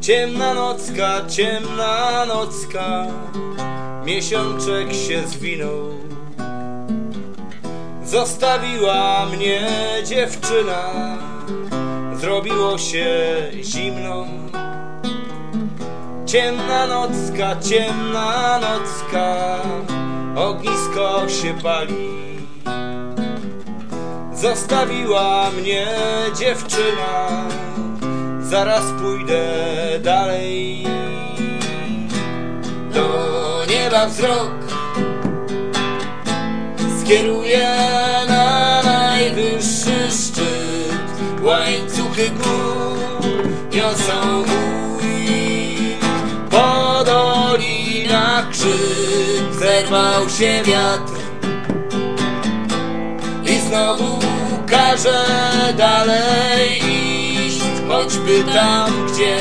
ciemna nocka, miesiączek się zwinął. Zostawiła mnie dziewczyna, zrobiło się zimno. Ciemna nocka, ognisko się pali. Zostawiła mnie dziewczyna, zaraz pójdę dalej. Do nieba wzrok skieruję na najwyższy szczyt. Łańcuchy gór niosą mój, po dolinach krzyk. Zerwał się wiatr i znowu każę dalej iść, choćby tam, gdzie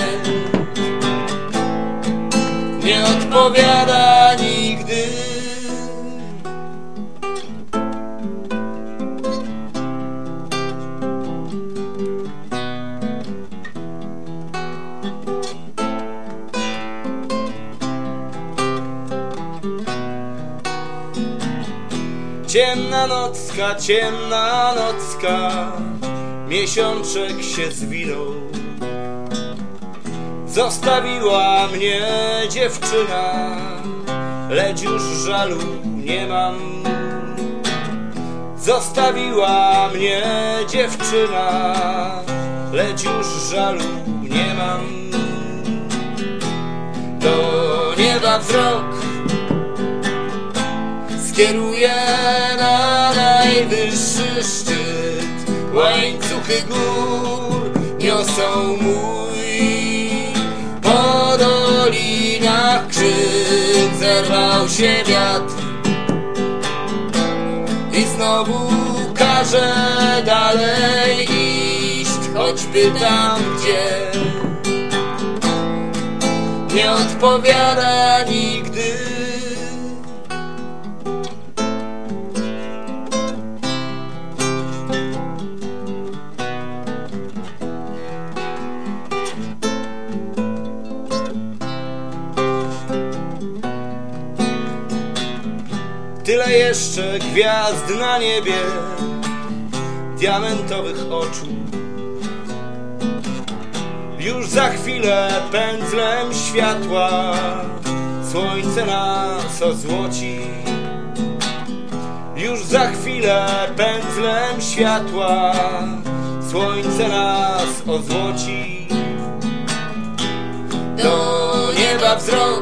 nie odpowiada nigdy. Ciemna nocka, miesiączek się zwinął. Zostawiła mnie dziewczyna, lecz już żalu nie mam. Zostawiła mnie dziewczyna, lecz już żalu nie mam. Do nieba wzrok skieruję na najwyższy szczyt. Łańcuchy gór niosą mój, po dolinach krzyk. Zerwał się wiatr i znowu każę dalej iść, choćby tam, gdzie nie odpowiada nigdy. Tyle jeszcze gwiazd na niebie, diamentowych oczu. Już za chwilę pędzlem światła słońce nas ozłoci. Już za chwilę pędzlem światła słońce nas ozłoci. Do nieba wzrok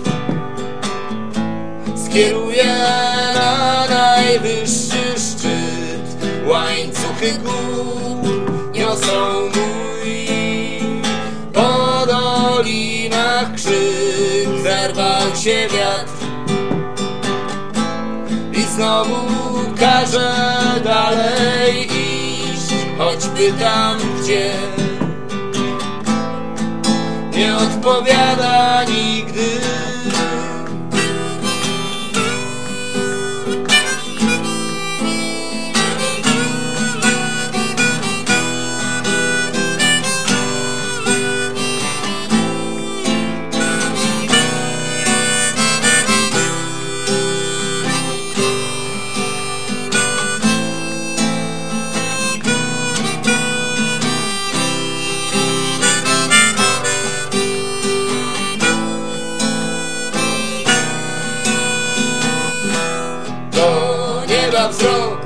skieruję na najwyższy szczyt. Łańcuchy gór niosą mój, po dolinach krzyk. Zerwał się wiatr i znowu każę dalej iść, choćby tam, gdzie nie odpowiada nigdy. Wzrok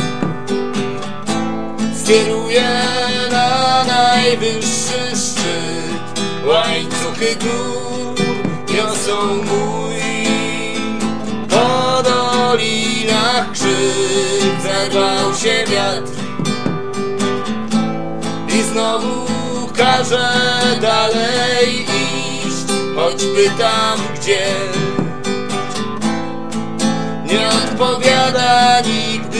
skieruję na najwyższy szczyt. Łańcuchy gór niosą mój, po dolinach krzyk. Zerwał się wiatr i znowu każę dalej iść, choćby tam, gdzie nie odpowiada nigdy.